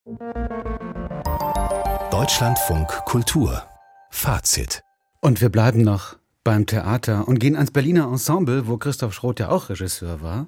Deutschlandfunk Kultur Fazit. Und wir bleiben noch beim Theater und gehen ans Berliner Ensemble, wo Christoph Schroth ja auch Regisseur war.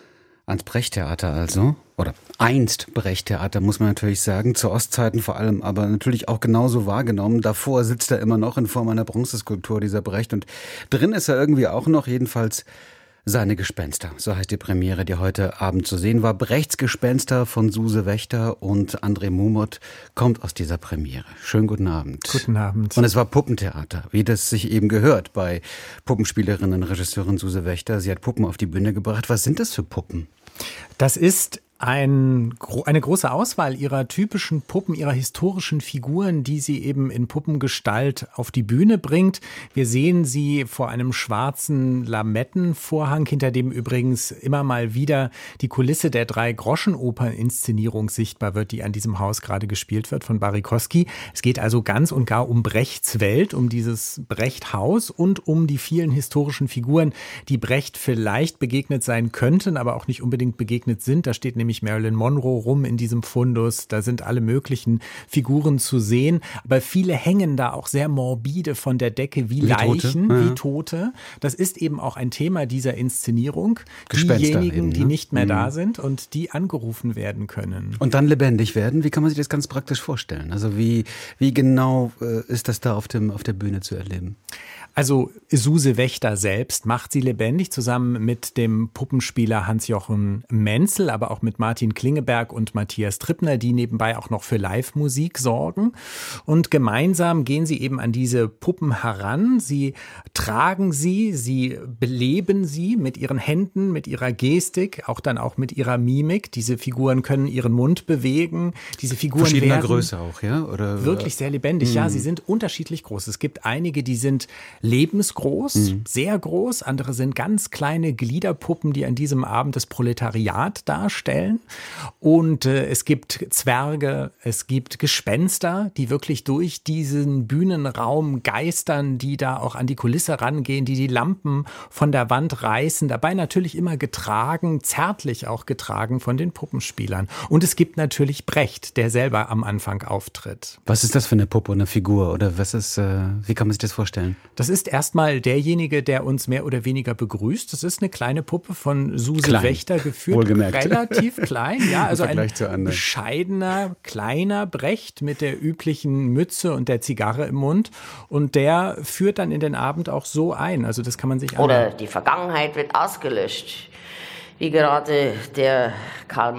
Ans Brecht-Theater also. Oder einst Brecht-Theater, muss man natürlich sagen. Zu Ostzeiten vor allem, aber natürlich auch genauso wahrgenommen. Davor sitzt er immer noch in Form einer Bronzeskulptur, dieser Brecht. Und drin ist er irgendwie auch noch, jedenfalls seine Gespenster. So heißt die Premiere, die heute Abend zu sehen war. Brechts Gespenster von Suse Wächter und André Mumot kommt aus dieser Premiere. Schönen guten Abend. Guten Abend. Und es war Puppentheater, wie das sich eben gehört bei Puppenspielerin und Regisseurin Suse Wächter. Sie hat Puppen auf die Bühne gebracht. Was sind das für Puppen? Das ist eine große Auswahl ihrer typischen Puppen, ihrer historischen Figuren, die sie eben in Puppengestalt auf die Bühne bringt. Wir sehen sie vor einem schwarzen Lamettenvorhang, hinter dem übrigens immer mal wieder die Kulisse der Drei-Groschen-Opern-Inszenierung sichtbar wird, die an diesem Haus gerade gespielt wird von Barikowski. Es geht also ganz und gar um Brechts Welt, um dieses Brecht-Haus und um die vielen historischen Figuren, die Brecht vielleicht begegnet sein könnten, aber auch nicht unbedingt begegnet sind. Da steht nämlich Marilyn Monroe rum in diesem Fundus. Da sind alle möglichen Figuren zu sehen. Aber viele hängen da auch sehr morbide von der Decke wie Leichen, wie Tote. Das ist eben auch ein Thema dieser Inszenierung. Gespenster Diejenigen, eben, ne? die nicht mehr da sind und die angerufen werden können. Und dann lebendig werden. Wie kann man sich das ganz praktisch vorstellen? Also wie genau ist das da auf der Bühne zu erleben? Also Suse Wächter selbst macht sie lebendig, zusammen mit dem Puppenspieler Hans-Jochen Menzel, aber auch mit Martin Klingeberg und Matthias Trippner, die nebenbei auch noch für Live-Musik sorgen. Und gemeinsam gehen sie eben an diese Puppen heran. Sie tragen sie beleben sie mit ihren Händen, mit ihrer Gestik, auch mit ihrer Mimik. Diese Figuren können ihren Mund bewegen. Diese Figuren verschiedener Größe auch, ja? Oder wirklich sehr lebendig. Ja, sie sind unterschiedlich groß. Es gibt einige, die sind lebensgroß, sehr groß. Andere sind ganz kleine Gliederpuppen, die an diesem Abend das Proletariat darstellen. Und es gibt Zwerge, es gibt Gespenster, die wirklich durch diesen Bühnenraum geistern, die da auch an die Kulisse rangehen, die Lampen von der Wand reißen. Dabei natürlich immer getragen, zärtlich auch getragen von den Puppenspielern. Und es gibt natürlich Brecht, der selber am Anfang auftritt. Was ist das für eine Puppe, eine Figur? Oder wie kann man sich das vorstellen? Das ist erstmal derjenige, der uns mehr oder weniger begrüßt. Das ist eine kleine Puppe von Suse Wächter geführt. Wohlgemerkt. Relativ klein, ja, also ein bescheidener, kleiner Brecht mit der üblichen Mütze und der Zigarre im Mund. Und der führt dann in den Abend auch so ein. Also das kann man sich Oder anhören. die Vergangenheit wird ausgelöscht. Wie gerade der Karl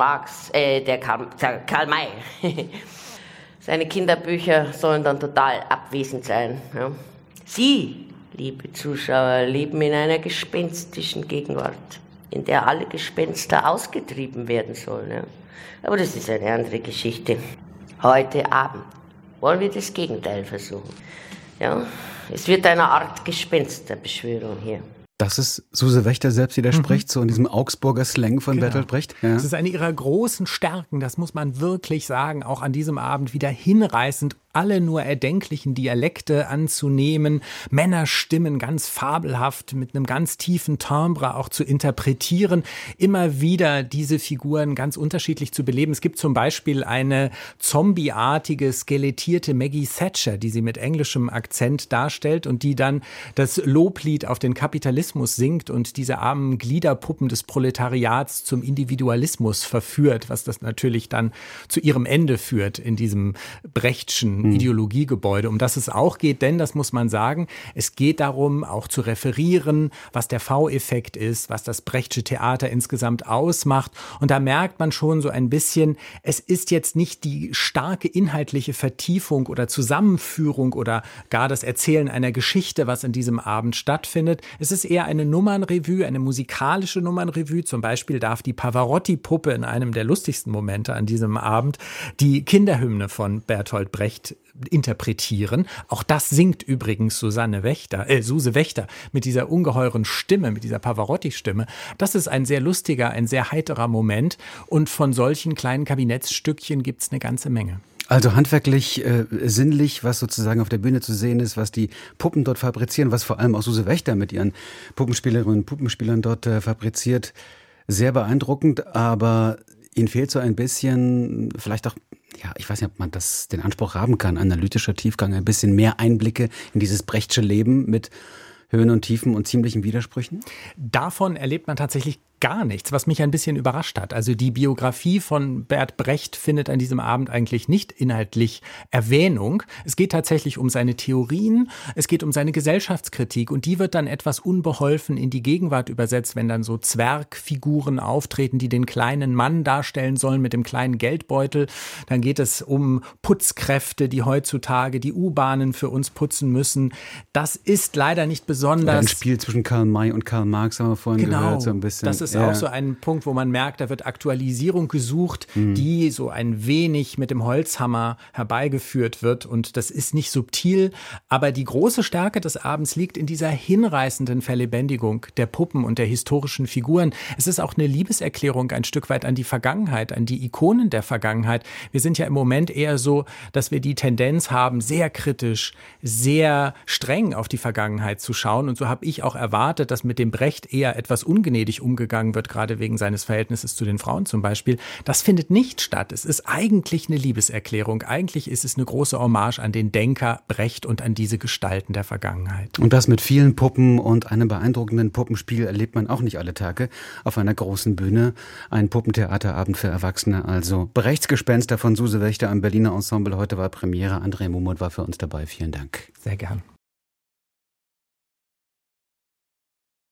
May. Seine Kinderbücher sollen dann total abwesend sein. Ja. Sie, liebe Zuschauer, leben in einer gespenstischen Gegenwart, in der alle Gespenster ausgetrieben werden sollen. Ja. Aber das ist eine andere Geschichte. Heute Abend wollen wir das Gegenteil versuchen. Ja, es wird eine Art Gespensterbeschwörung hier. Das ist Suse Wächter selbst, die da spricht, so in diesem Augsburger Slang von Bertolt Brecht. Ja. Das ist eine ihrer großen Stärken, das muss man wirklich sagen, auch an diesem Abend wieder hinreißend, alle nur erdenklichen Dialekte anzunehmen, Männerstimmen ganz fabelhaft mit einem ganz tiefen Timbre auch zu interpretieren, immer wieder diese Figuren ganz unterschiedlich zu beleben. Es gibt zum Beispiel eine zombieartige, skelettierte Maggie Thatcher, die sie mit englischem Akzent darstellt und die dann das Loblied auf den Kapitalismus singt und diese armen Gliederpuppen des Proletariats zum Individualismus verführt, was das natürlich dann zu ihrem Ende führt in diesem Brechtschen Ideologiegebäude, um das es auch geht, denn das muss man sagen, es geht darum, auch zu referieren, was der V-Effekt ist, was das Brechtsche Theater insgesamt ausmacht. Und da merkt man schon so ein bisschen, es ist jetzt nicht die starke inhaltliche Vertiefung oder Zusammenführung oder gar das Erzählen einer Geschichte, was an diesem Abend stattfindet. Es ist eher eine Nummernrevue, eine musikalische Nummernrevue. Zum Beispiel darf die Pavarotti-Puppe in einem der lustigsten Momente an diesem Abend die Kinderhymne von Bertolt Brecht interpretieren. Auch das singt übrigens Suse Wächter mit dieser ungeheuren Stimme, mit dieser Pavarotti-Stimme. Das ist ein sehr lustiger, ein sehr heiterer Moment und von solchen kleinen Kabinettsstückchen gibt es eine ganze Menge. Also handwerklich, sinnlich, was sozusagen auf der Bühne zu sehen ist, was die Puppen dort fabrizieren, was vor allem auch Suse Wächter mit ihren Puppenspielerinnen und Puppenspielern dort fabriziert. Sehr beeindruckend, aber Ihnen fehlt so ein bisschen, vielleicht auch ja, ich weiß nicht, ob man den Anspruch haben kann, analytischer Tiefgang, ein bisschen mehr Einblicke in dieses Brechtsche Leben mit Höhen und Tiefen und ziemlichen Widersprüchen? Davon erlebt man tatsächlich gar nichts, was mich ein bisschen überrascht hat. Also die Biografie von Bert Brecht findet an diesem Abend eigentlich nicht inhaltlich Erwähnung. Es geht tatsächlich um seine Theorien, es geht um seine Gesellschaftskritik und die wird dann etwas unbeholfen in die Gegenwart übersetzt, wenn dann so Zwergfiguren auftreten, die den kleinen Mann darstellen sollen mit dem kleinen Geldbeutel. Dann geht es um Putzkräfte, die heutzutage die U-Bahnen für uns putzen müssen. Das ist leider nicht besonders... Ein Spiel zwischen Karl May und Karl Marx haben wir vorhin gehört, so ein bisschen. Das ist auch so ein Punkt, wo man merkt, da wird Aktualisierung gesucht, die so ein wenig mit dem Holzhammer herbeigeführt wird. Und das ist nicht subtil, aber die große Stärke des Abends liegt in dieser hinreißenden Verlebendigung der Puppen und der historischen Figuren. Es ist auch eine Liebeserklärung ein Stück weit an die Vergangenheit, an die Ikonen der Vergangenheit. Wir sind ja im Moment eher so, dass wir die Tendenz haben, sehr kritisch, sehr streng auf die Vergangenheit zu schauen. Und so habe ich auch erwartet, dass mit dem Brecht eher etwas ungnädig umgegangen wird, gerade wegen seines Verhältnisses zu den Frauen zum Beispiel. Das findet nicht statt. Es ist eigentlich eine Liebeserklärung. Eigentlich ist es eine große Hommage an den Denker Brecht und an diese Gestalten der Vergangenheit. Und das mit vielen Puppen und einem beeindruckenden Puppenspiel erlebt man auch nicht alle Tage auf einer großen Bühne. Ein Puppentheaterabend für Erwachsene, also Brechts Gespenster von Suse Wächter am Berliner Ensemble. Heute war Premiere. André Mumot war für uns dabei. Vielen Dank. Sehr gern.